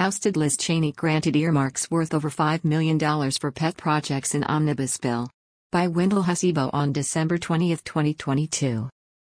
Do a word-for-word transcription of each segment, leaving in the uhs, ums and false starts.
Ousted Liz Cheney granted earmarks worth over five million dollars for pet projects in Omnibus Bill. By Wendell Hasibo on December twentieth, twenty twenty-two.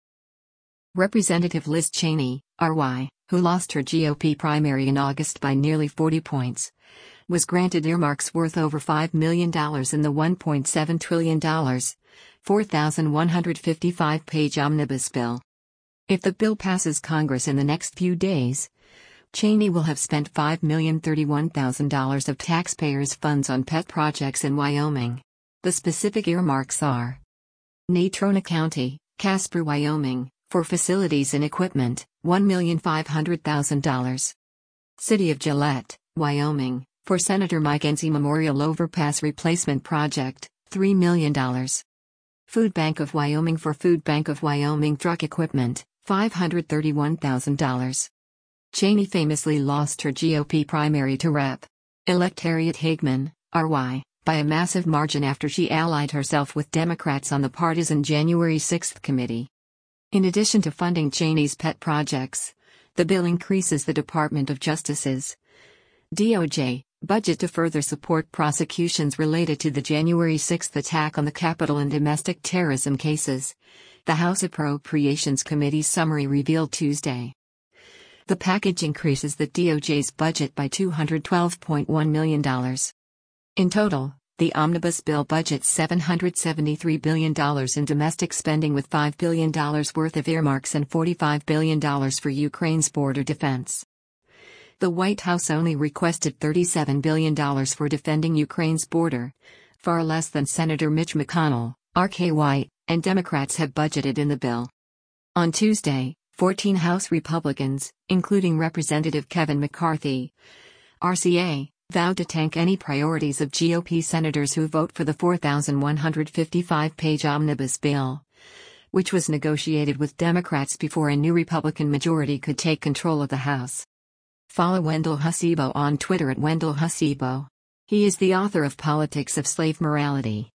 Representative Liz Cheney, R Y, who lost her G O P primary in August by nearly forty points, was granted earmarks worth over five million dollars in the one point seven trillion dollars, four thousand one hundred fifty-five page Omnibus Bill. If the bill passes Congress in the next few days, Cheney will have spent five million thirty-one thousand dollars of taxpayers' funds on pet projects in Wyoming. The specific earmarks are: Natrona County, Casper, Wyoming, for facilities and equipment, one million five hundred thousand dollars. City of Gillette, Wyoming, for Senator Mike Enzi Memorial Overpass Replacement Project, three million dollars. Food Bank of Wyoming for Food Bank of Wyoming truck equipment, five hundred thirty-one thousand dollars. Cheney famously lost her G O P primary to Rep-elect Harriet Hageman, R Y, by a massive margin after she allied herself with Democrats on the partisan January sixth committee. In addition to funding Cheney's pet projects, the bill increases the Department of Justice's D O J budget to further support prosecutions related to the January sixth attack on the Capitol and domestic terrorism cases, the House Appropriations Committee's summary revealed Tuesday. The package increases the D O J's budget by two hundred twelve point one million dollars. In total, the omnibus bill budgets seven hundred seventy-three billion dollars in domestic spending, with five billion dollars worth of earmarks and forty-five billion dollars for Ukraine's border defense. The White House only requested thirty-seven billion dollars for defending Ukraine's border, far less than Senator Mitch McConnell, R K Y, and Democrats have budgeted in the bill. On Tuesday, fourteen House Republicans, including Representative Kevin McCarthy, R C A, vowed to tank any priorities of G O P senators who vote for the four thousand one hundred fifty-five page omnibus bill, which was negotiated with Democrats before a new Republican majority could take control of the House. Follow Wendell Hasibo on Twitter at Wendell Hasibo. He is the author of Politics of Slave Morality.